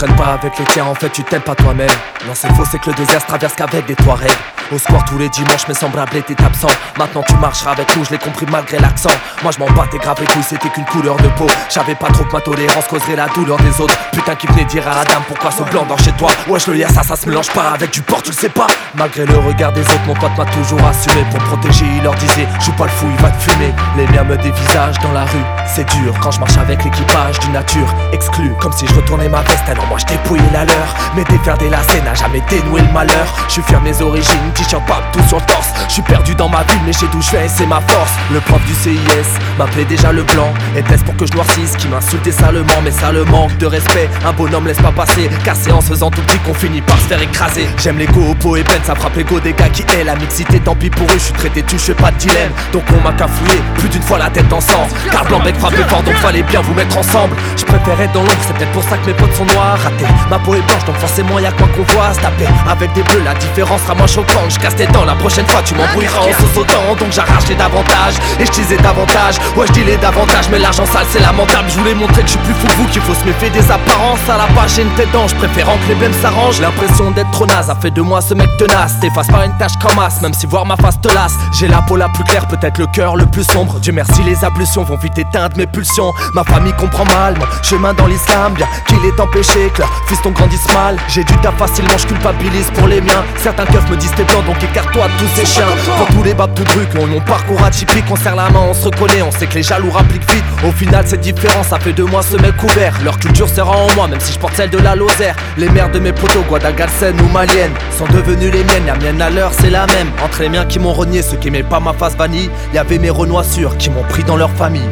traînes pas avec les tiens, en fait tu t'aimes pas toi-même. Non c'est faux, c'est que le désert se traverse qu'avec des Touaregs. Au square tous les dimanches, mais semblable était absent. Maintenant tu marcheras avec nous, je l'ai compris malgré l'accent. Moi je m'en battais grave les couilles, c'était qu'une couleur de peau. J'avais pas trop que ma tolérance causerait la douleur des autres. Putain qui venait dire à la dame pourquoi ce blanc dans chez toi. Wesh le lien ça se mélange pas avec du porc, tu le sais pas. Malgré le regard des autres, mon pote m'a toujours assumé. Pour protéger il leur disait, joue pas le fou, il va te fumer. Les miens me dévisagent dans la rue, c'est dur. Quand je marche avec l'équipage d'une nature exclue, comme si je retournais ma veste, alors moi je dépouillais la leur. Mais défaire des lacets n'a jamais dénoué le malheur. Je suis fier de mes origines, t-shirt pas tout sur le torse. Je suis perdu dans ma ville mais je sais d'où je vais, c'est ma force. Le prof du CIS m'appelait déjà le blanc. Était-ce pour que je noircisse, qui m'insultait salement. Mais ça le manque de respect, un bonhomme laisse pas passer. Car c'est en se faisant tout petit qu'on finit par se faire écraser. J'aime les go, Oppo et Ben, ça frappe l'ego des gars qui aiment la mixité, tant pis pour eux, je suis traité tu, je fais pas de dilemme. Donc on m'a cafouillé plus d'une fois la tête en sang. Car Blanc-Bec frappait fort donc fallait bien vous mettre ensemble. Je préfère être dans l'ombre, c'est peut-être pour ça que mes potes sont noirs. Raté, ma peau est blanche donc forcément y'a quoi qu'on voit se taper. Avec des bleus la différence sera moins choquante. Je casse tes dents, la prochaine fois tu m'embrouilleras en sautant. Donc j'arrache les davantage et je disais davantage. Ouais je dis les davantage mais l'argent sale c'est lamentable. Je voulais montrer que je suis plus fou que vous, qu'il faut se méfier des apparences. À la page j'ai une tête d'ange, préférant que les blêmes s'arrangent. L'impression d'être trop naze a fait de moi ce mec tenace. T'effaces pas une tache comme as, même si voir ma face te lasse. J'ai la peau la plus claire, peut-être le cœur le plus sombre. Dieu merci les ablutions vont vite éteindre mes pulsions. Ma famille comprend mal mon chemin dans l'islam. Bien qu'il est empêché que leur fiston grandisse mal. J'ai du taf facilement, je culpabilise pour les miens. Certains keufs me disent t'es blanc donc écarte-toi de tous ces chiens. Pour tous les babes tout trucs, ont mon parcours atypique. On serre la main, on se reconnaît, on sait que les jaloux rappliquent vite. Au final c'est différent, ça fait de moi ce mec ouvert. Leur culture sera en moi, même si je porte celle de la Lozère. Les mères de mes potos, guadalgalsen ou maliennes, sont devenues les miennes, la mienne à l'heure c'est la même. Entre les miens qui m'ont renié, ceux qui aimaient pas ma face vanille, y'avait mes renoissures qui m'ont pris dans leur famille.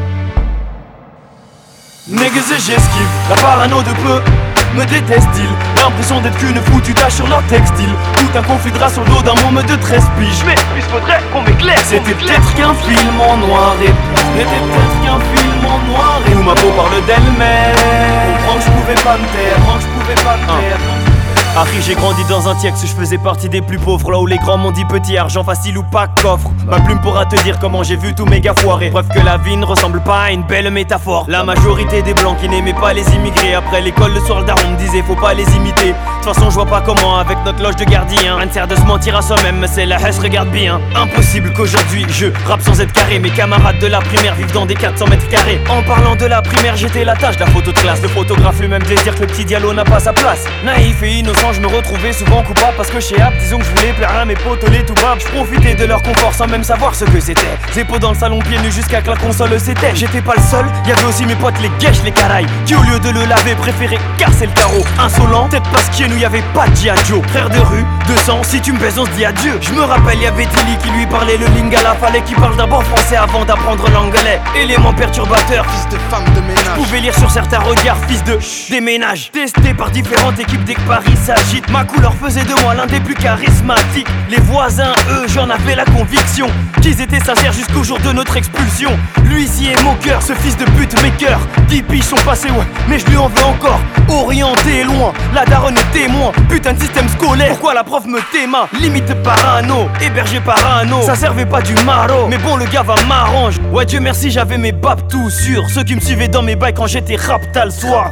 Nègres et j'esquive, la parano de peu me déteste-t-il. L'impression d'être qu'une foutue tache sur leur textile. Tout un conflit de drap sur le dos d'un môme de 13 piges. Mais il faudrait qu'on m'éclaire. C'était peut-être qu'un film en noir et c'était peut-être qu'un film en noir et où ma peau parle d'elle-même. Comprends que je pouvais pas me taire, comprends que je pouvais pas me taire. Harry, j'ai grandi dans un tiex où je faisais partie des plus pauvres. Là où les grands m'ont dit petit, argent facile ou pas coffre. Ma plume pourra te dire comment j'ai vu tous mes gars foirer. Preuve que la vie ne ressemble pas à une belle métaphore. La majorité des blancs qui n'aimaient pas les immigrés. Après l'école le soir le daron me disait faut pas les imiter. De toute façon je vois pas comment avec notre loge de gardien. Rien ne sert de se mentir à soi-même mais c'est la haine regarde bien. Impossible qu'aujourd'hui je rappe sans être carré. Mes camarades de la primaire vivent dans des 400 mètres carrés. En parlant de la primaire j'étais la tâche de la photo de classe. Le photographe lui-même devait dire que le petit Diallo n'a pas sa place. Naïf et innocent je me retrouvais souvent coupable parce que chez App, disons que je voulais plaire à mes potes les tout bas. Je profitais de leur confort sans même savoir ce que c'était. Zépo dans le salon pieds nus jusqu'à que la console s'éteigne. J'étais pas le seul, y'avait aussi mes potes les guèches, les carailles qui au lieu de le laver préféraient casser le carreau. Insolent, peut-être parce qu'il nous y'avait pas de G.I. Frère de rue, de sang, si tu me baises on se dit adieu. Je me rappelle y'avait Tilly qui lui parlait le lingala. Fallait qu'il parle d'abord français avant d'apprendre l'anglais. Élément perturbateur, fils de femme de ménage. Je pouvais lire sur certains regards, fils de déménage. Testé par différentes équipes dès que Paris s'agite. Ma couleur faisait de moi l'un des plus charismatiques. Les voisins, eux, j'en avais la conviction qu'ils étaient sincères jusqu'au jour de notre expulsion. Lui ici est moqueur, ce fils de pute mes cœurs 10 piges sont passés, ouais, mais je lui en veux encore. Orienté loin, la daronne est témoin. Putain de système scolaire, pourquoi la prof me téma? Limite parano, hébergé par anneau. Ça servait pas du maro, mais bon le gars va m'arrange. Ouais Dieu merci j'avais mes babs tout sûrs. Ceux qui me suivaient dans mes bails quand j'étais rap t'as le soir.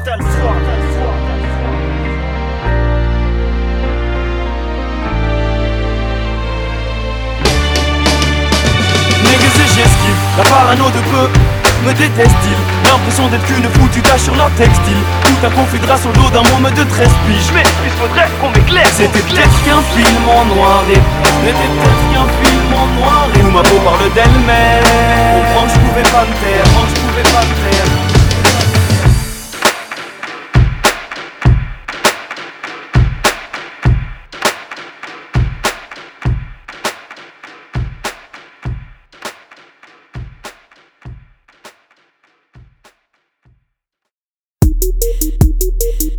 J'esquive, la parano de peu me déteste-t-il. L'impression d'être qu'une foutue tache sur leur textile. Tout un conflit de drap sur le dos d'un môme de 13 piges. Mais il faudrait qu'on m'éclaire. C'était peut-être qu'un film en noir et c'était peut-être qu'un film en noir et où ma peau parle d'elle-même. Comprends que je pouvais pas me taire, comprends que je pouvais pas me taire.